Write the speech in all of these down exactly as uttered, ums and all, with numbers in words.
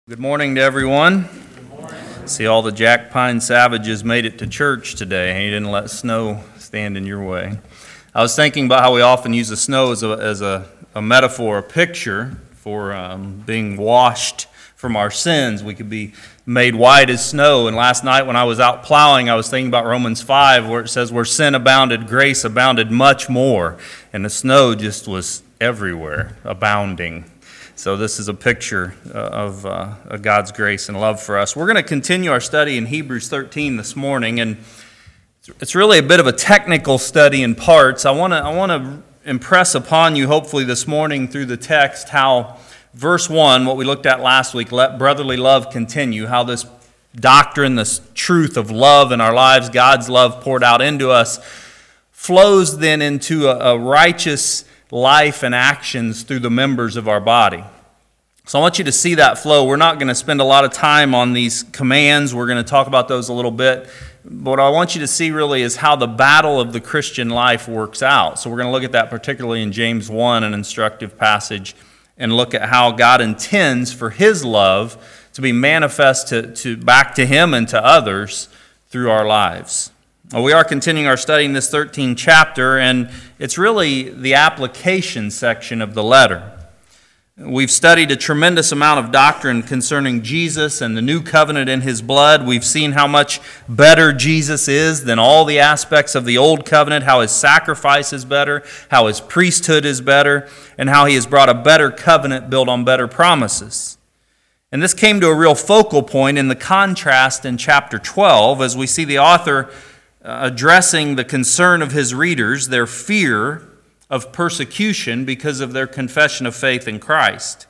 Good morning to everyone. Good morning. See, all the Jack Pine Savages made it to church today. He didn't let snow stand in your way. I was thinking about how we often use the snow as a, as a, a metaphor, a picture for um, being washed from our sins. We could be made white as snow. And last night when I was out plowing, I was thinking about Romans five, where it says, where sin abounded, grace abounded much more. And the snow just was everywhere, abounding. So this is a picture uh, of, uh, of God's grace and love for us. We're going to continue our study in Hebrews thirteen this morning, and it's really a bit of a technical study in parts. I want to I want to impress upon you, hopefully this morning through the text, how verse one, what we looked at last week, let brotherly love continue, how this doctrine, this truth of love in our lives, God's love poured out into us, flows then into a, a righteous life and actions through the members of our body. So I want you to see that flow. We're not going to spend a lot of time on these commands. We're going to talk about those a little bit. But what I want you to see really is how the battle of the Christian life works out. So we're going to look at that particularly in James one, an instructive passage, and look at how God intends for His love to be manifest to, to back to Him and to others through our lives. Well, we are continuing our study in this thirteenth chapter, and it's really the application section of the letter. We've studied a tremendous amount of doctrine concerning Jesus and the new covenant in His blood. We've seen how much better Jesus is than all the aspects of the old covenant, how His sacrifice is better, how His priesthood is better, and how He has brought a better covenant built on better promises. And this came to a real focal point in the contrast in chapter twelve, as we see the author addressing the concern of his readers, their fear of persecution because of their confession of faith in Christ.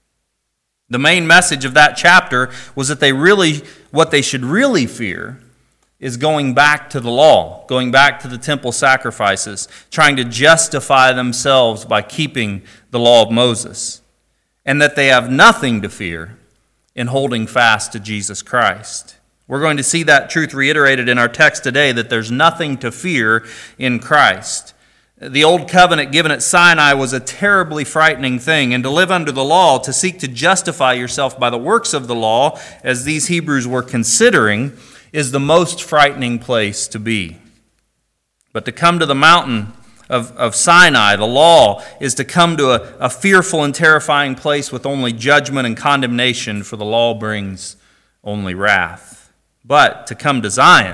The main message of that chapter was that they really, what they should really fear is going back to the law, going back to the temple sacrifices, trying to justify themselves by keeping the law of Moses, and that they have nothing to fear in holding fast to Jesus Christ. We're going to see that truth reiterated in our text today, that there's nothing to fear in Christ. The old covenant given at Sinai was a terribly frightening thing, and to live under the law, to seek to justify yourself by the works of the law, as these Hebrews were considering, is the most frightening place to be. But to come to the mountain of, of Sinai, the law, is to come to a, a fearful and terrifying place with only judgment and condemnation, for the law brings only wrath. But to come to Zion,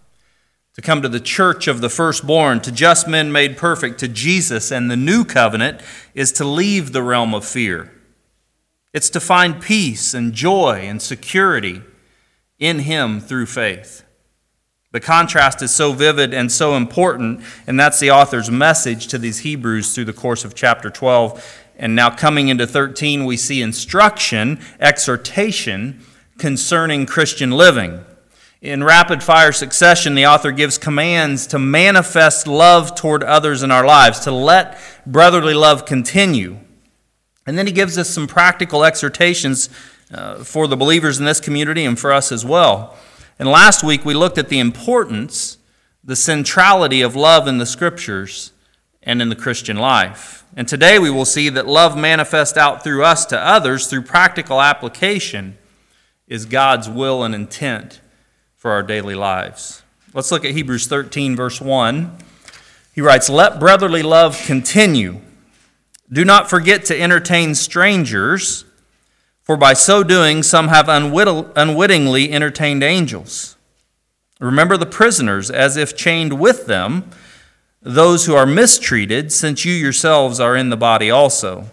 to come to the church of the firstborn, to just men made perfect, to Jesus and the new covenant, is to leave the realm of fear. It's to find peace and joy and security in Him through faith. The contrast is so vivid and so important, and that's the author's message to these Hebrews through the course of chapter twelve. And now coming into thirteen, we see instruction, exhortation concerning Christian living. In rapid-fire succession, the author gives commands to manifest love toward others in our lives, to let brotherly love continue. And then he gives us some practical exhortations uh, for the believers in this community and for us as well. And last week we looked at the importance, the centrality of love in the Scriptures and in the Christian life. And today we will see that love manifest out through us to others through practical application is God's will and intent for our daily lives. Let's look at Hebrews thirteen, verse one. He writes, "Let brotherly love continue. Do not forget to entertain strangers, for by so doing some have unwit- unwittingly entertained angels. Remember the prisoners as if chained with them, those who are mistreated, since you yourselves are in the body also.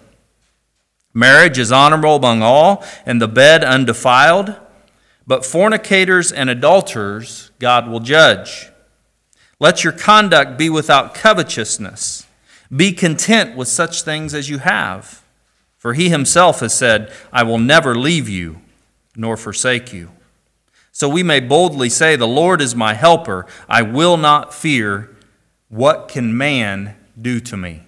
Marriage is honorable among all, and the bed undefiled. But fornicators and adulterers God will judge. Let your conduct be without covetousness. Be content with such things as you have. For He Himself has said, I will never leave you nor forsake you. So we may boldly say, the Lord is my helper. I will not fear. What can man do to me?"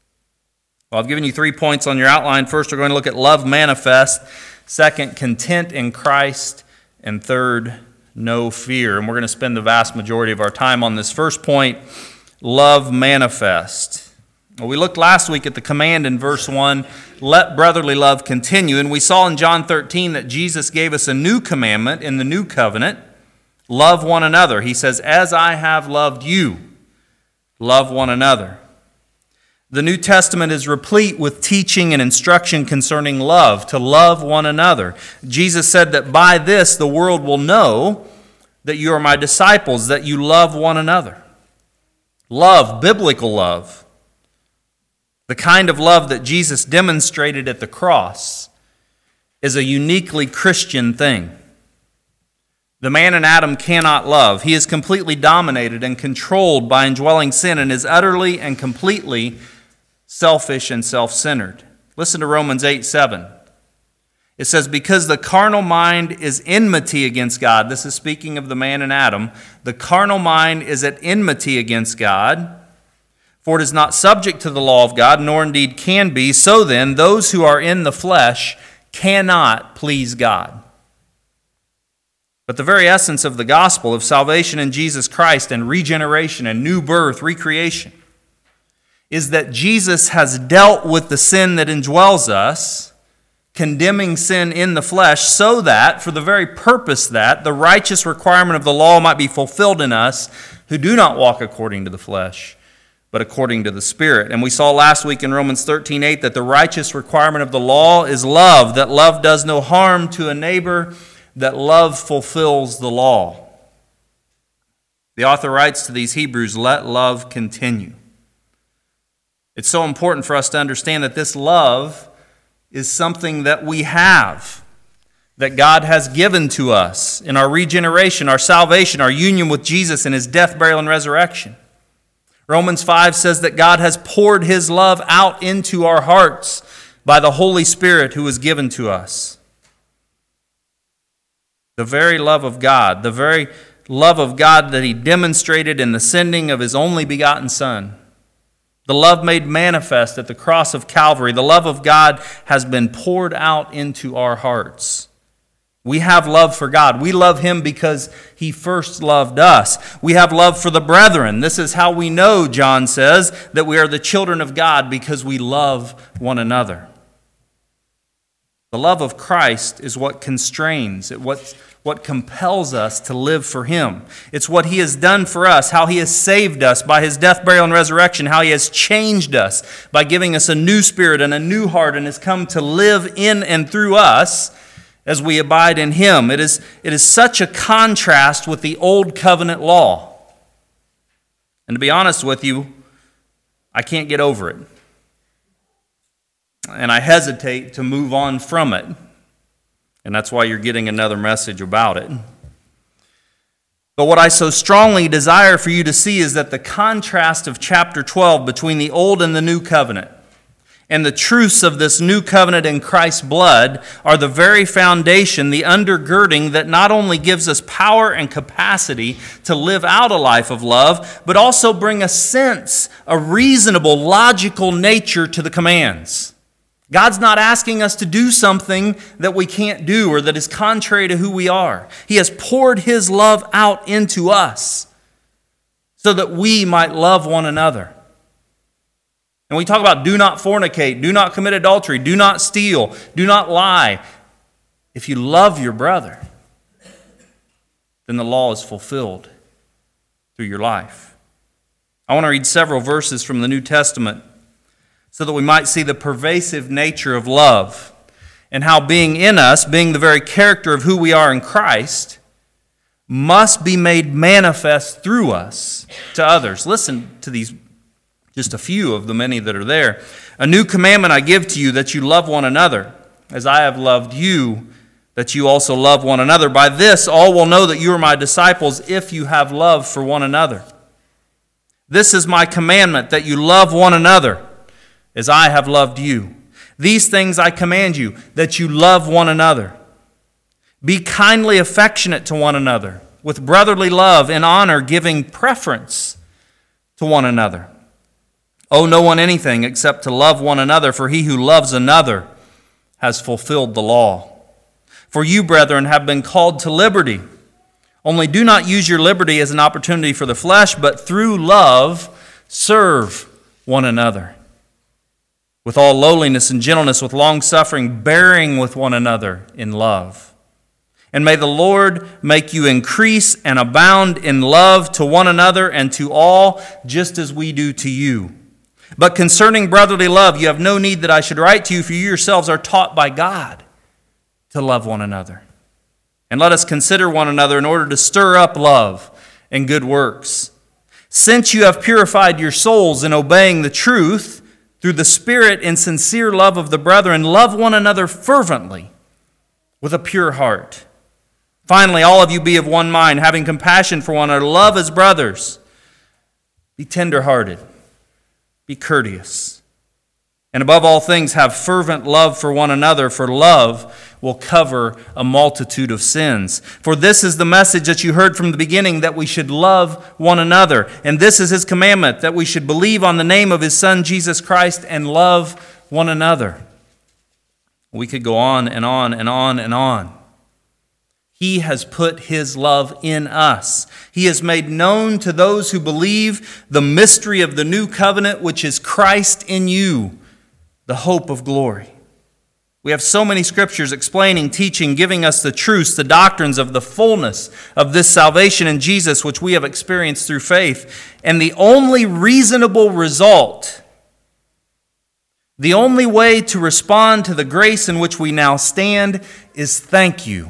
Well, I've given you three points on your outline. First, we're going to look at love manifest. Second, content in Christ. And third, no fear. And we're going to spend the vast majority of our time on this first point, love manifest. Well, we looked last week at the command in verse one, let brotherly love continue, and we saw in John thirteen that Jesus gave us a new commandment in the new covenant, love one another. He says, as I have loved you, love one another. The New Testament is replete with teaching and instruction concerning love, to love one another. Jesus said that by this the world will know that you are my disciples, that you love one another. Love, biblical love, the kind of love that Jesus demonstrated at the cross, is a uniquely Christian thing. The man in Adam cannot love. He is completely dominated and controlled by indwelling sin and is utterly and completely selfish and self-centered. Listen to Romans eight seven. It says, because the carnal mind is enmity against God. This is speaking of the man in Adam. The carnal mind is at enmity against God, for it is not subject to the law of God, nor indeed can be. So then, those who are in the flesh cannot please God. But the very essence of the gospel of salvation in Jesus Christ and regeneration and new birth, recreation, is that Jesus has dealt with the sin that indwells us, condemning sin in the flesh, so that, for the very purpose that, the righteous requirement of the law might be fulfilled in us who do not walk according to the flesh, but according to the Spirit. And we saw last week in Romans thirteen eight that the righteous requirement of the law is love, that love does no harm to a neighbor, that love fulfills the law. The author writes to these Hebrews, let love continue. It's so important for us to understand that this love is something that we have, that God has given to us in our regeneration, our salvation, our union with Jesus in His death, burial, and resurrection. Romans five says that God has poured His love out into our hearts by the Holy Spirit who was given to us. The very love of God, the very love of God that He demonstrated in the sending of His only begotten Son. The love made manifest at the cross of Calvary. The love of God has been poured out into our hearts. We have love for God. We love Him because He first loved us. We have love for the brethren. This is how we know, John says, that we are the children of God, because we love one another. The love of Christ is what constrains, it what what compels us to live for Him. It's what He has done for us, how He has saved us by His death, burial, and resurrection, how He has changed us by giving us a new spirit and a new heart, and has come to live in and through us as we abide in Him. It is, it is such a contrast with the old covenant law. And to be honest with you, I can't get over it. And I hesitate to move on from it. And that's why you're getting another message about it. But what I so strongly desire for you to see is that the contrast of chapter twelve between the old and the new covenant, and the truths of this new covenant in Christ's blood, are the very foundation, the undergirding that not only gives us power and capacity to live out a life of love, but also bring a sense, a reasonable, logical nature to the commands. God's not asking us to do something that we can't do or that is contrary to who we are. He has poured His love out into us so that we might love one another. And we talk about do not fornicate, do not commit adultery, do not steal, do not lie. If you love your brother, then the law is fulfilled through your life. I want to read several verses from the New Testament so that we might see the pervasive nature of love and how being in us, being the very character of who we are in Christ, must be made manifest through us to others. Listen to these, just a few of the many that are there. A new commandment I give to you, that you love one another, as I have loved you, that you also love one another. By this all will know that you are my disciples, if you have love for one another. This is my commandment, that you love one another, as I have loved you. These things I command you, that you love one another. Be kindly affectionate to one another, with brotherly love and honor, giving preference to one another. Owe no one anything except to love one another, for he who loves another has fulfilled the law. For you, brethren, have been called to liberty. Only do not use your liberty as an opportunity for the flesh, but through love serve one another. with all lowliness and gentleness, with long-suffering, bearing with one another in love. And may the Lord make you increase and abound in love to one another and to all, just as we do to you. But concerning brotherly love, you have no need that I should write to you, for you yourselves are taught by God to love one another. And let us consider one another in order to stir up love and good works. Since you have purified your souls in obeying the truth, through the Spirit in sincere love of the brethren, love one another fervently with a pure heart. Finally, all of you be of one mind, having compassion for one another, love as brothers. Be tenderhearted, be courteous, and above all things have fervent love for one another, for love will cover a multitude of sins. For this is the message that you heard from the beginning, that we should love one another. And this is his commandment, that we should believe on the name of his Son, Jesus Christ, and love one another. We could go on and on and on and on. He has put his love in us. He has made known to those who believe the mystery of the new covenant, which is Christ in you, the hope of glory. We have so many scriptures explaining, teaching, giving us the truths, the doctrines of the fullness of this salvation in Jesus, which we have experienced through faith. And the only reasonable result, the only way to respond to the grace in which we now stand, is thank you.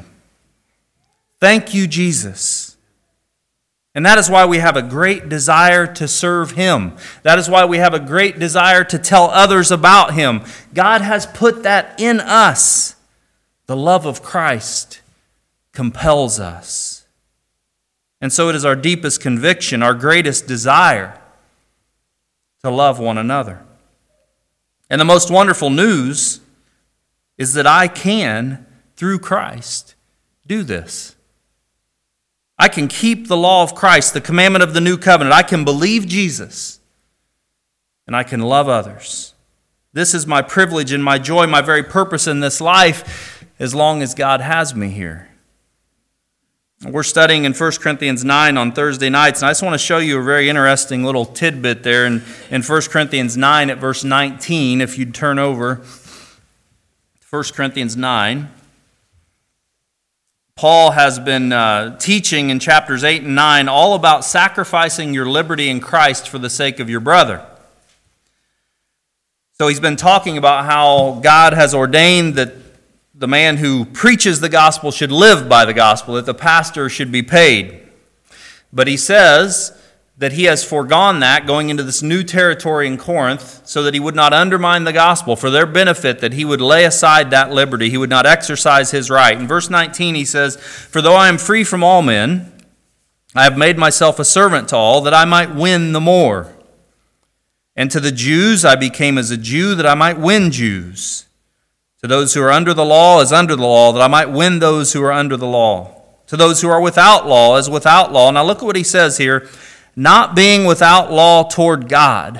Thank you, Jesus. And that is why we have a great desire to serve him. That is why we have a great desire to tell others about him. God has put that in us. The love of Christ compels us. And so it is our deepest conviction, our greatest desire, to love one another. And the most wonderful news is that I can, through Christ, do this. I can keep the law of Christ, the commandment of the new covenant. I can believe Jesus, and I can love others. This is my privilege and my joy, my very purpose in this life, as long as God has me here. We're studying in First Corinthians nine on Thursday nights, and I just want to show you a very interesting little tidbit there in, in First Corinthians nine at verse nineteen, if you'd turn over. First Corinthians nine. Paul has been uh, teaching in chapters eight and nine all about sacrificing your liberty in Christ for the sake of your brother. So he's been talking about how God has ordained that the man who preaches the gospel should live by the gospel, that the pastor should be paid. But he says that he has foregone that, going into this new territory in Corinth, so that he would not undermine the gospel, for their benefit, that he would lay aside that liberty, he would not exercise his right. In verse nineteen he says, "For though I am free from all men, I have made myself a servant to all, that I might win the more. And to the Jews I became as a Jew, that I might win Jews. To those who are under the law as under the law, that I might win those who are under the law. To those who are without law as without law." Now look at what he says here. "Not being without law toward God,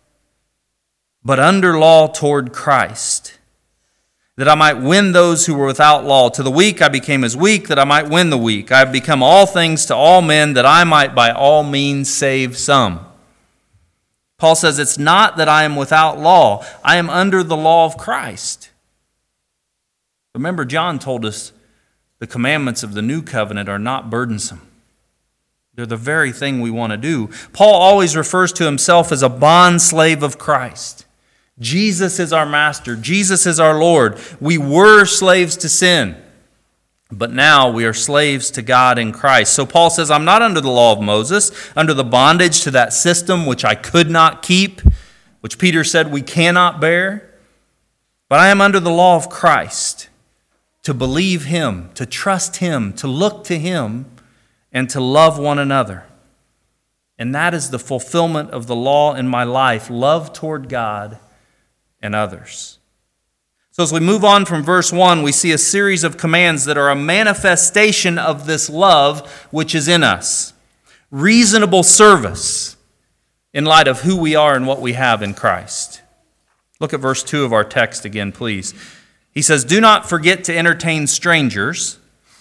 but under law toward Christ, that I might win those who were without law. To the weak I became as weak, that I might win the weak. I have become all things to all men, that I might by all means save some." Paul says it's not that I am without law. I am under the law of Christ. Remember, John told us the commandments of the new covenant are not burdensome. They're the very thing we want to do. Paul always refers to himself as a bond slave of Christ. Jesus is our master. Jesus is our Lord. We were slaves to sin, but now we are slaves to God in Christ. So Paul says, I'm not under the law of Moses, under the bondage to that system which I could not keep, which Peter said we cannot bear, but I am under the law of Christ, to believe him, to trust him, to look to him, and to love one another. And that is the fulfillment of the law in my life, love toward God and others. So as we move on from verse one, we see a series of commands that are a manifestation of this love which is in us. Reasonable service in light of who we are and what we have in Christ. Look at verse two of our text again, please. He says, "Do not forget to entertain strangers,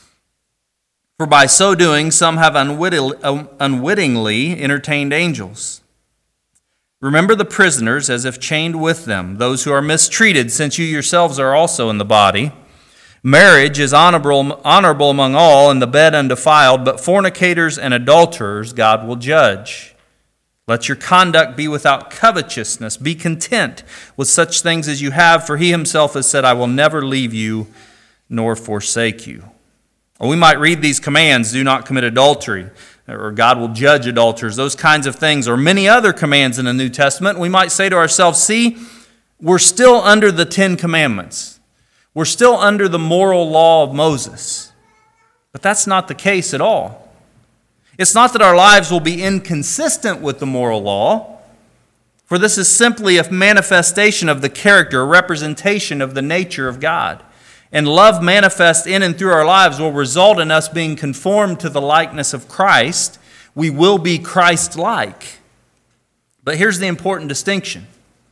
for by so doing some have unwittingly entertained angels. Remember the prisoners as if chained with them, those who are mistreated, since you yourselves are also in the body. Marriage is honorable, honorable among all, and the bed undefiled, but fornicators and adulterers God will judge. Let your conduct be without covetousness. Be content with such things as you have, for he himself has said, I will never leave you nor forsake you. Or we might read these commands, do not commit adultery, or God will judge adulterers, those kinds of things, or many other commands in the New Testament. We might say to ourselves, see, we're still under the Ten Commandments. We're still under the moral law of Moses. But that's not the case at all. It's not that our lives will be inconsistent with the moral law, for this is simply a manifestation of the character, a representation of the nature of God. And love manifest in and through our lives will result in us being conformed to the likeness of Christ. We will be Christ-like. But here's the important distinction.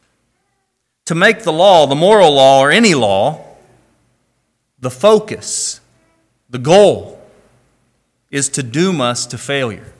To make the law, the moral law, or any law, the focus, the goal, is to doom us to failure.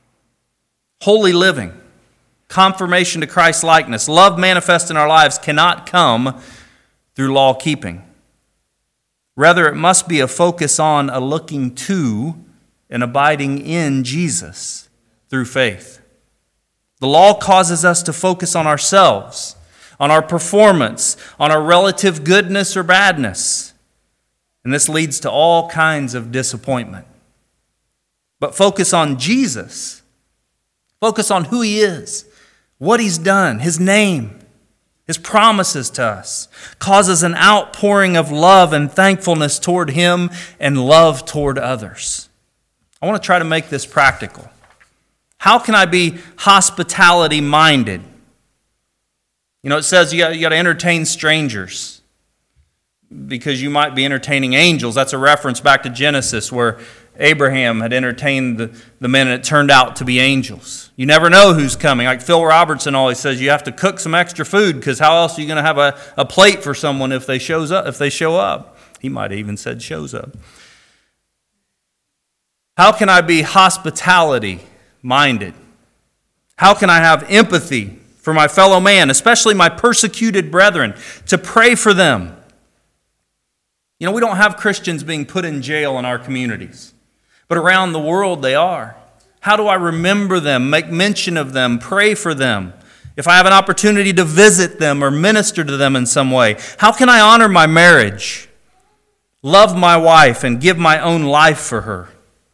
Holy living, conformation to Christ's likeness, love manifest in our lives cannot come through law keeping. Rather, it must be a focus on a looking to and abiding in Jesus through faith. The law causes us to focus on ourselves, on our performance, on our relative goodness or badness. And this leads to all kinds of disappointment. But focus on Jesus. Focus on who he is, what he's done, his name, his promises to us, causes an outpouring of love and thankfulness toward him and love toward others. I want to try to make this practical. How can I be hospitality minded? You know, it says you got, you got to entertain strangers because you might be entertaining angels. That's a reference back to Genesis where Abraham had entertained the, the men, and it turned out to be angels. You never know who's coming. Like Phil Robertson always says, you have to cook some extra food because how else are you going to have a, a plate for someone if they shows up? If they show up, he might have even said shows up. How can I be hospitality minded? How can I have empathy for my fellow man, especially my persecuted brethren, to pray for them? You know, we don't have Christians being put in jail in our communities. But around the world they are. How do I remember them, make mention of them, pray for them? If I have an opportunity to visit them or minister to them in some way, how can I honor my marriage, love my wife, and give my own life for her?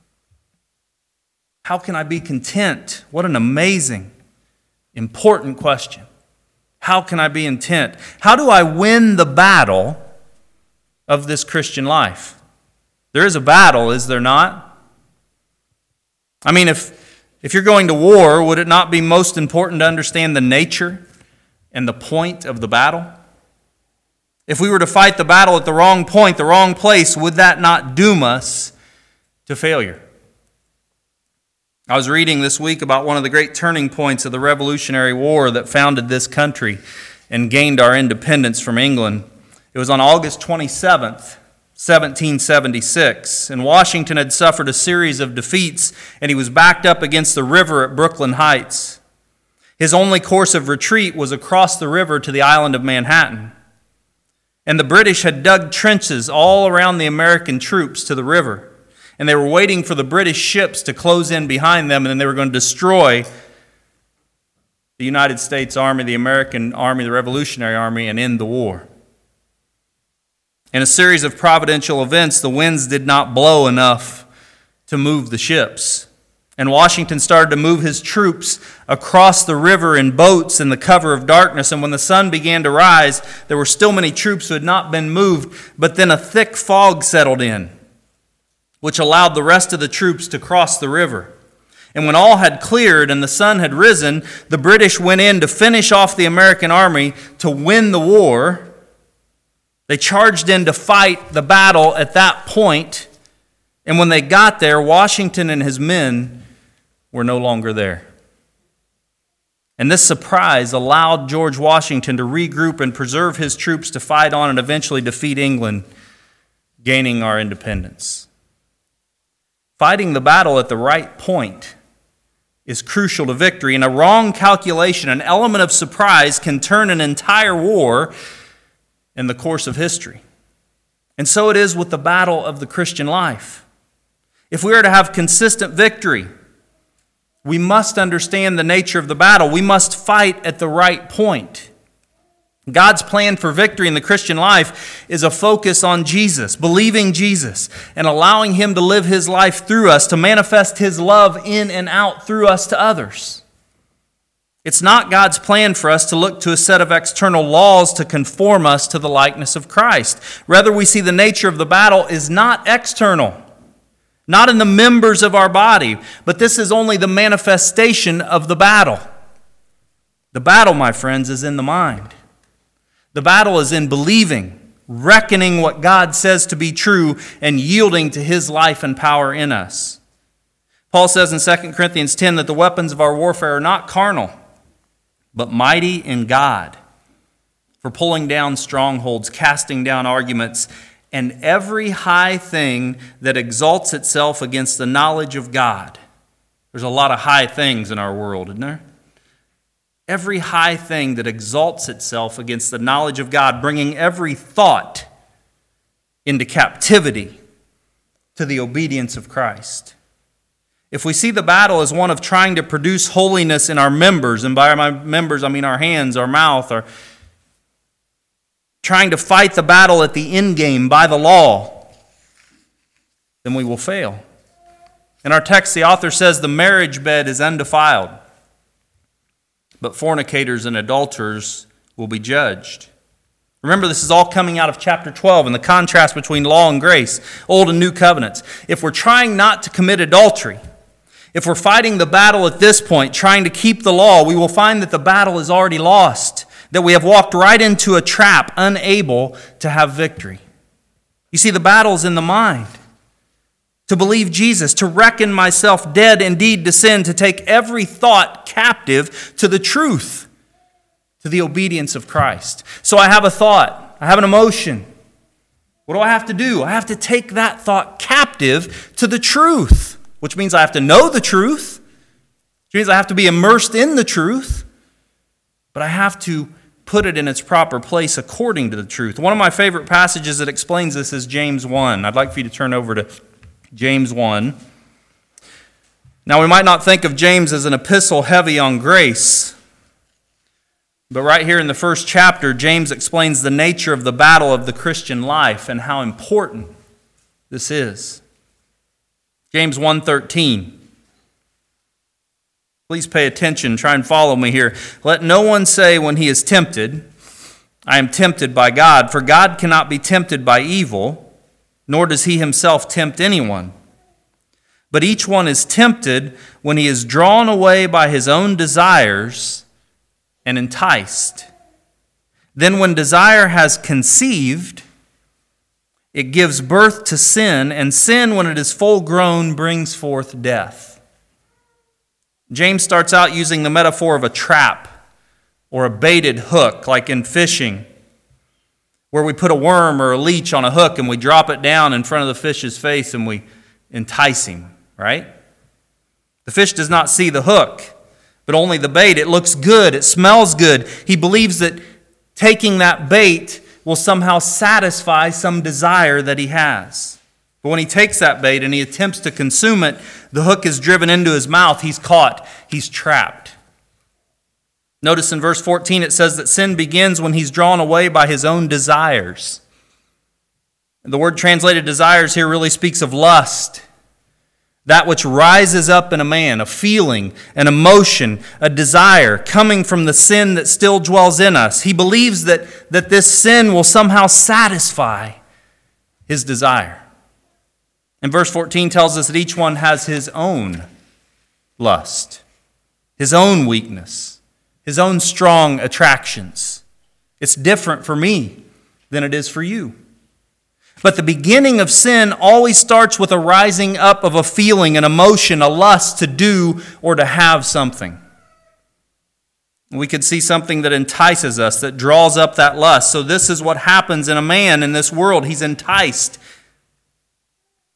How can I be content? What an amazing, important question. How can I be content? How do I win the battle of this Christian life? There is a battle, is there not? I mean, if, if you're going to war, would it not be most important to understand the nature and the point of the battle? If we were to fight the battle at the wrong point, the wrong place, would that not doom us to failure? I was reading this week about one of the great turning points of the Revolutionary War that founded this country and gained our independence from England. It was on August twenty-seventh, seventeen seventy-six, and Washington had suffered a series of defeats, and he was backed up against the river at Brooklyn Heights. His only course of retreat was across the river to the island of Manhattan. And the British had dug trenches all around the American troops to the river, and they were waiting for the British ships to close in behind them, and then they were going to destroy the United States Army, the American Army, the Revolutionary Army, and end the war. In a series of providential events, the winds did not blow enough to move the ships. And Washington started to move his troops across the river in boats in the cover of darkness. And when the sun began to rise, there were still many troops who had not been moved. But then a thick fog settled in, which allowed the rest of the troops to cross the river. And when all had cleared and the sun had risen, the British went in to finish off the American army to win the war. They charged in to fight the battle at that point, and when they got there, Washington and his men were no longer there. And this surprise allowed George Washington to regroup and preserve his troops to fight on and eventually defeat England, gaining our independence. Fighting the battle at the right point is crucial to victory, and a wrong calculation, an element of surprise, can turn an entire war in the course of history. And so it is with the battle of the Christian life. If we are to have consistent victory, we must understand the nature of the battle. We must fight at the right point. God's plan for victory in the Christian life is a focus on Jesus, believing Jesus, and allowing Him to live His life through us, to manifest His love in and out through us to others. It's not God's plan for us to look to a set of external laws to conform us to the likeness of Christ. Rather, we see the nature of the battle is not external, not in the members of our body, but this is only the manifestation of the battle. The battle, my friends, is in the mind. The battle is in believing, reckoning what God says to be true, and yielding to His life and power in us. Paul says in Second Corinthians ten that the weapons of our warfare are not carnal, but mighty in God, for pulling down strongholds, casting down arguments, and every high thing that exalts itself against the knowledge of God. There's a lot of high things in our world, isn't there? Every high thing that exalts itself against the knowledge of God, bringing every thought into captivity to the obedience of Christ. If we see the battle as one of trying to produce holiness in our members, and by my members I mean our hands, our mouth, or trying to fight the battle at the end game by the law, then we will fail. In our text, the author says the marriage bed is undefiled, but fornicators and adulterers will be judged. Remember, this is all coming out of chapter twelve and the contrast between law and grace, old and new covenants. If we're trying not to commit adultery, if we're fighting the battle at this point, trying to keep the law, we will find that the battle is already lost, that we have walked right into a trap, unable to have victory. You see, the battle is in the mind. To believe Jesus, to reckon myself dead indeed to sin, to take every thought captive to the truth, to the obedience of Christ. So I have a thought, I have an emotion. What do I have to do? I have to take that thought captive to the truth, which means I have to know the truth, which means I have to be immersed in the truth, but I have to put it in its proper place according to the truth. One of my favorite passages that explains this is James one. I'd like for you to turn over to James one. Now, we might not think of James as an epistle heavy on grace, but right here in the first chapter, James explains the nature of the battle of the Christian life and how important this is. James one thirteen. Please pay attention, try and follow me here. Let no one say when he is tempted, I am tempted by God, for God cannot be tempted by evil, nor does He Himself tempt anyone. But each one is tempted when he is drawn away by his own desires and enticed. Then when desire has conceived, it gives birth to sin, and sin, when it is full grown, brings forth death. James starts out using the metaphor of a trap or a baited hook, like in fishing, where we put a worm or a leech on a hook and we drop it down in front of the fish's face and we entice him, right? The fish does not see the hook, but only the bait. It looks good. It smells good. He believes that taking that bait will somehow satisfy some desire that he has. But when he takes that bait and he attempts to consume it, the hook is driven into his mouth. He's caught. He's trapped. Notice in verse fourteen it says that sin begins when he's drawn away by his own desires. The word translated desires here really speaks of lust. That which rises up in a man, a feeling, an emotion, a desire coming from the sin that still dwells in us. He believes that, that this sin will somehow satisfy his desire. And verse fourteen tells us that each one has his own lust, his own weakness, his own strong attractions. It's different for me than it is for you. But the beginning of sin always starts with a rising up of a feeling, an emotion, a lust to do or to have something. We could see something that entices us, that draws up that lust. So this is what happens in a man in this world. He's enticed.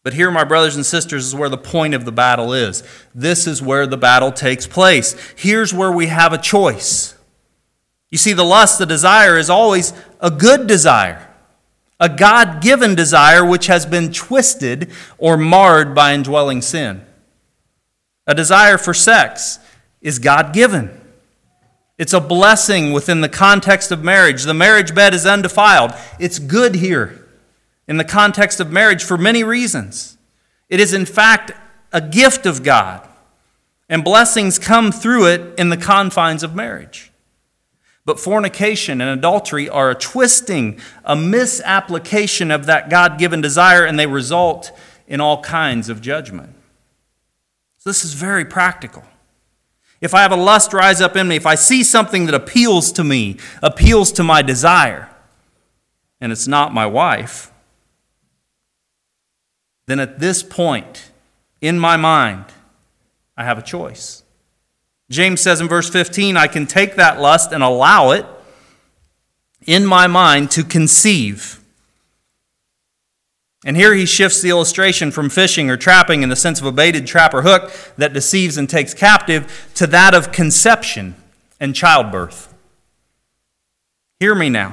But here, my brothers and sisters, is where the point of the battle is. This is where the battle takes place. Here's where we have a choice. You see, the lust, the desire, is always a good desire, a God-given desire which has been twisted or marred by indwelling sin. A desire for sex is God-given. It's a blessing within the context of marriage. The marriage bed is undefiled. It's good here in the context of marriage for many reasons. It is in fact a gift of God, and blessings come through it in the confines of marriage. But fornication and adultery are a twisting, a misapplication of that God-given desire, and they result in all kinds of judgment. So this is very practical. If I have a lust rise up in me, if I see something that appeals to me, appeals to my desire, and it's not my wife, then at this point in my mind, I have a choice. James says in verse fifteen, I can take that lust and allow it in my mind to conceive. And here he shifts the illustration from fishing or trapping in the sense of a baited trap or hook that deceives and takes captive to that of conception and childbirth. Hear me now.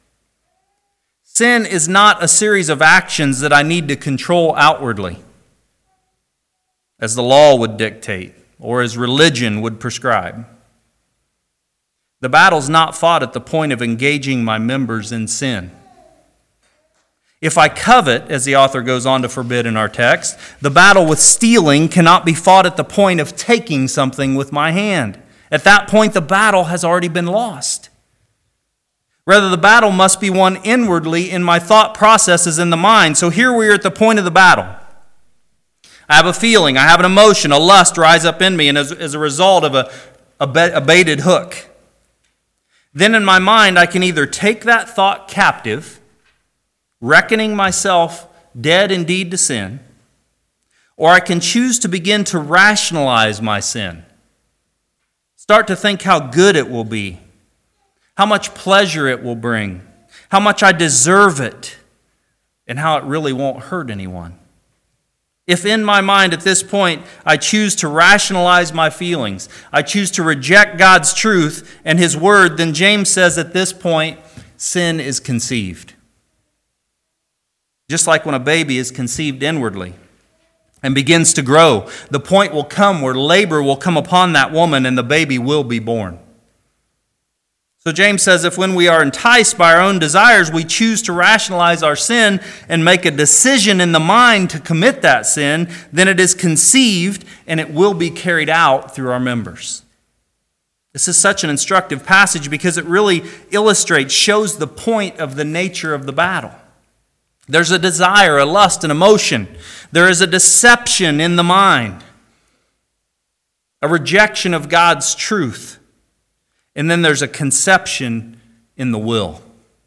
Sin is not a series of actions that I need to control outwardly, as the law would dictate or as religion would prescribe. The battle's not fought at the point of engaging my members in sin. If I covet, as the author goes on to forbid in our text, the battle with stealing cannot be fought at the point of taking something with my hand. At that point, the battle has already been lost. Rather, the battle must be won inwardly in my thought processes in the mind. So here we are at the point of the battle. I have a feeling, I have an emotion, a lust rise up in me, and as, as a result of a, a, a baited hook. Then in my mind, I can either take that thought captive, reckoning myself dead indeed to sin, or I can choose to begin to rationalize my sin. Start to think how good it will be, how much pleasure it will bring, how much I deserve it, and how it really won't hurt anyone. If in my mind at this point I choose to rationalize my feelings, I choose to reject God's truth and His word, then James says at this point, sin is conceived. Just like when a baby is conceived inwardly and begins to grow, the point will come where labor will come upon that woman and the baby will be born. So James says if when we are enticed by our own desires, we choose to rationalize our sin and make a decision in the mind to commit that sin, then it is conceived and it will be carried out through our members. This is such an instructive passage because it really illustrates, shows the point of the nature of the battle. There's a desire, a lust, an emotion. There is a deception in the mind, a rejection of God's truth. And then there's a conception in the will.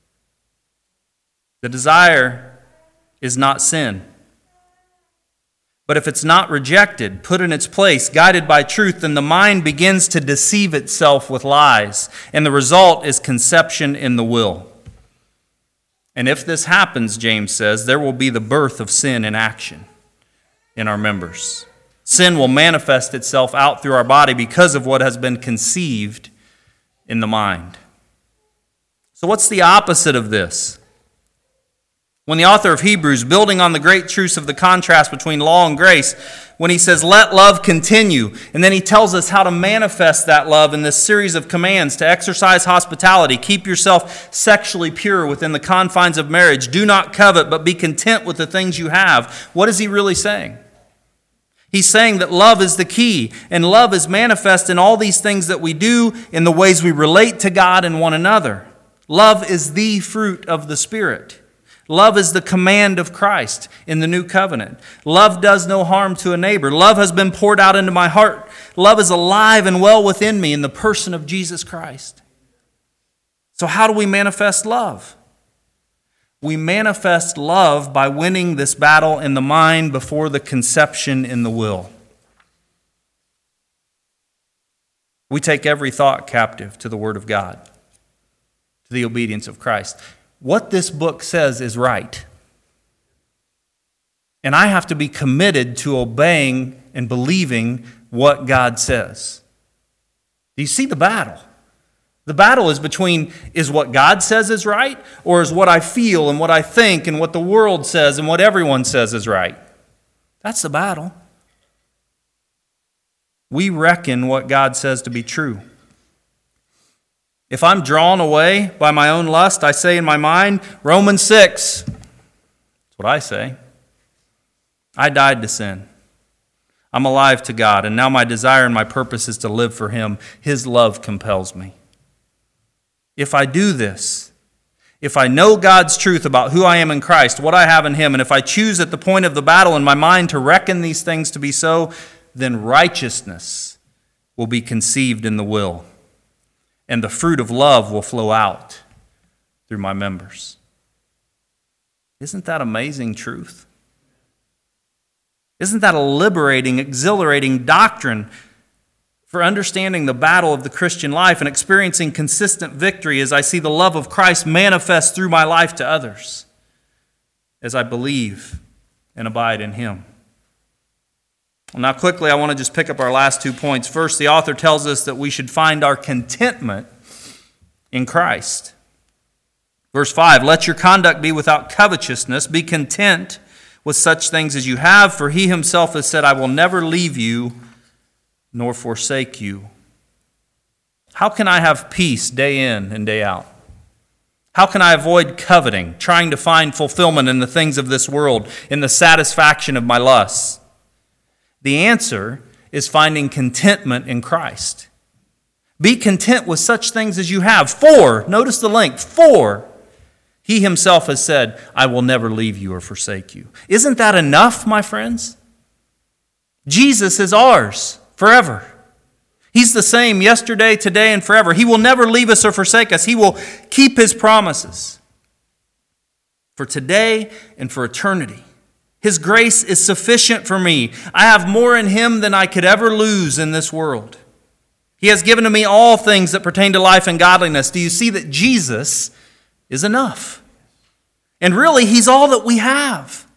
The desire is not sin. But if it's not rejected, put in its place, guided by truth, then the mind begins to deceive itself with lies. And the result is conception in the will. And if this happens, James says, there will be the birth of sin in action in our members. Sin will manifest itself out through our body because of what has been conceived in the mind. So what's the opposite of this? When the author of Hebrews, building on the great truths of the contrast between law and grace, when he says, let love continue, and then he tells us how to manifest that love in this series of commands to exercise hospitality, keep yourself sexually pure within the confines of marriage, do not covet, but be content with the things you have. What is he really saying? He's saying that love is the key, and love is manifest in all these things that we do, in the ways we relate to God and one another. Love is the fruit of the Spirit. Love is the command of Christ in the new covenant. Love does no harm to a neighbor. Love has been poured out into my heart. Love is alive and well within me in the person of Jesus Christ. So how do we manifest love? We manifest love by winning this battle in the mind before the conception in the will. We take every thought captive to the Word of God, to the obedience of Christ. What this book says is right. And I have to be committed to obeying and believing what God says. Do you see the battle? The battle is between, is what God says is right, or is what I feel and what I think and what the world says and what everyone says is right? That's the battle. We reckon what God says to be true. If I'm drawn away by my own lust, I say in my mind, Romans six. That's what I say. I died to sin. I'm alive to God, and now my desire and my purpose is to live for Him. His love compels me. If I do this, if I know God's truth about who I am in Christ, what I have in Him, and if I choose at the point of the battle in my mind to reckon these things to be so, then righteousness will be conceived in the will, and the fruit of love will flow out through my members. Isn't that amazing truth? Isn't that a liberating, exhilarating doctrine for understanding the battle of the Christian life and experiencing consistent victory as I see the love of Christ manifest through my life to others, as I believe and abide in Him? Well, now quickly, I want to just pick up our last two points. First, the author tells us that we should find our contentment in Christ. Verse five, let your conduct be without covetousness. Be content with such things as you have, for He Himself has said, I will never leave you nor forsake you. How can I have peace day in and day out? How can I avoid coveting, trying to find fulfillment in the things of this world, in the satisfaction of my lusts? The answer is finding contentment in Christ. Be content with such things as you have. For, notice the length, for He Himself has said, I will never leave you or forsake you. Isn't that enough, my friends? Jesus is ours forever. He's the same yesterday, today, and forever. He will never leave us or forsake us. He will keep His promises for today and for eternity. His grace is sufficient for me. I have more in Him than I could ever lose in this world. He has given to me all things that pertain to life and godliness. Do you see that Jesus is enough? And really, He's all that we have.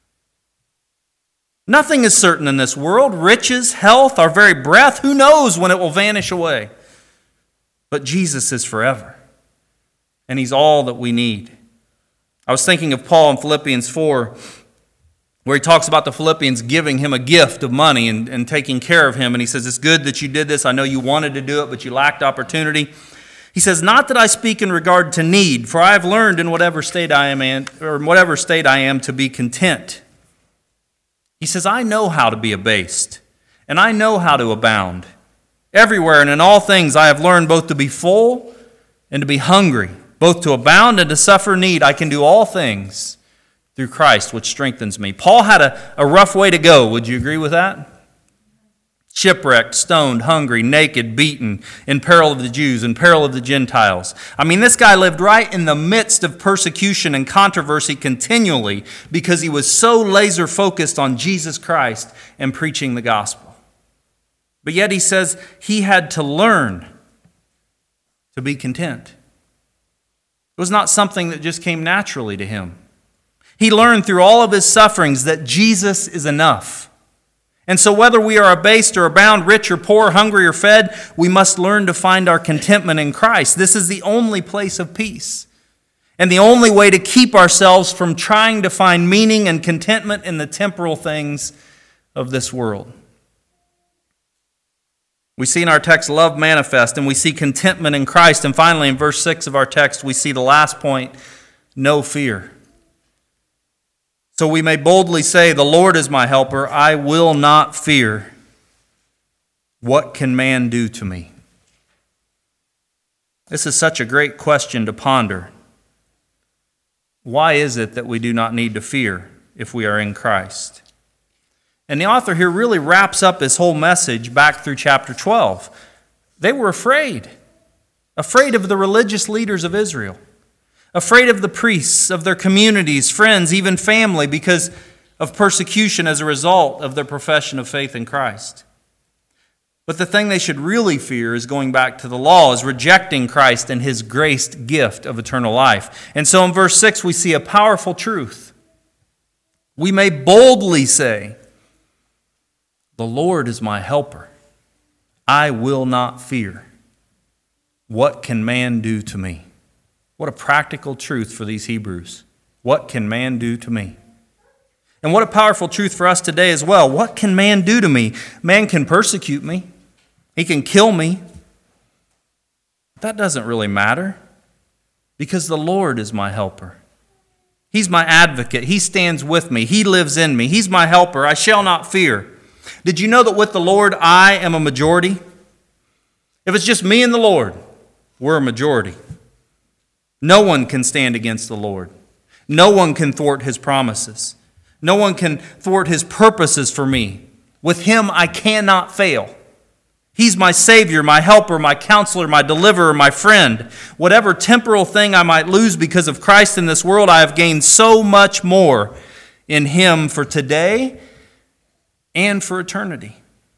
Nothing is certain in this world. Riches, health, our very breath, who knows when it will vanish away? But Jesus is forever. And He's all that we need. I was thinking of Paul in Philippians four, where he talks about the Philippians giving him a gift of money and, and taking care of him. And he says, it's good that you did this. I know you wanted to do it, but you lacked opportunity. He says, not that I speak in regard to need, for I have learned in whatever state I am in, or in whatever state I am, to be content. He says, I know how to be abased, and I know how to abound. Everywhere and in all things I have learned both to be full and to be hungry, both to abound and to suffer need. I can do all things through Christ, which strengthens me. Paul had a, a rough way to go. Would you agree with that? Shipwrecked, stoned, hungry, naked, beaten, in peril of the Jews, in peril of the Gentiles. I mean, this guy lived right in the midst of persecution and controversy continually because he was so laser focused on Jesus Christ and preaching the gospel. But yet he says he had to learn to be content. It was not something that just came naturally to him. He learned through all of his sufferings that Jesus is enough. And so whether we are abased or abound, rich or poor, hungry or fed, we must learn to find our contentment in Christ. This is the only place of peace. And the only way to keep ourselves from trying to find meaning and contentment in the temporal things of this world. We see in our text love manifest, and we see contentment in Christ. And finally, in verse six of our text, we see the last point, no fear. So we may boldly say, the Lord is my helper, I will not fear. What can man do to me? This is such a great question to ponder. Why is it that we do not need to fear if we are in Christ? And the author here really wraps up his whole message back through chapter twelve. They were afraid, afraid of the religious leaders of Israel. Afraid of the priests, of their communities, friends, even family, because of persecution as a result of their profession of faith in Christ. But the thing they should really fear is going back to the law, is rejecting Christ and His graced gift of eternal life. And so in verse six we see a powerful truth. We may boldly say, "The Lord is my helper. I will not fear. What can man do to me?" What a practical truth for these Hebrews. What can man do to me? And what a powerful truth for us today as well. What can man do to me? Man can persecute me. He can kill me. That doesn't really matter because the Lord is my helper. He's my advocate. He stands with me. He lives in me. He's my helper. I shall not fear. Did you know that with the Lord, I am a majority? If it's just me and the Lord, we're a majority. No one can stand against the Lord. No one can thwart his promises. No one can thwart his purposes for me. With him, I cannot fail. He's my Savior, my helper, my counselor, my deliverer, my friend. Whatever temporal thing I might lose because of Christ in this world, I have gained so much more in him for today and for eternity.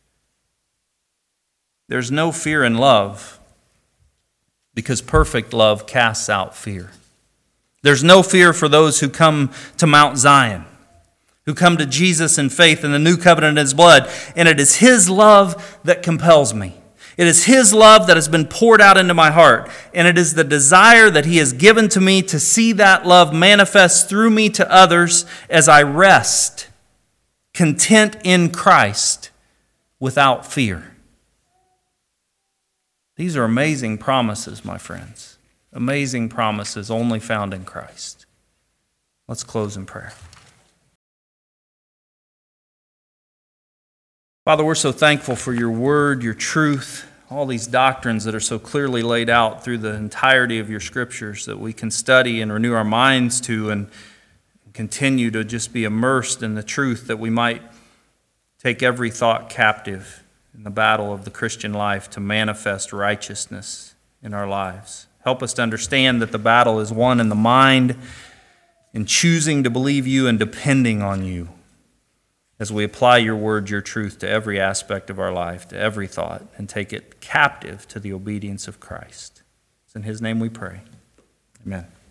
There's no fear in love because perfect love casts out fear. There's no fear for those who come to Mount Zion, who come to Jesus in faith in the new covenant in his blood. And it is his love that compels me. It is his love that has been poured out into my heart. And it is the desire that he has given to me to see that love manifest through me to others as I rest, content in Christ, without fear. These are amazing promises, my friends. Amazing promises only found in Christ. Let's close in prayer. Father, we're so thankful for your word, your truth, all these doctrines that are so clearly laid out through the entirety of your scriptures that we can study and renew our minds to and continue to just be immersed in the truth that we might take every thought captive in the battle of the Christian life to manifest righteousness in our lives. Help us to understand that the battle is won in the mind, in choosing to believe you and depending on you as we apply your word, your truth to every aspect of our life, to every thought, and take it captive to the obedience of Christ. It's in his name we pray. Amen.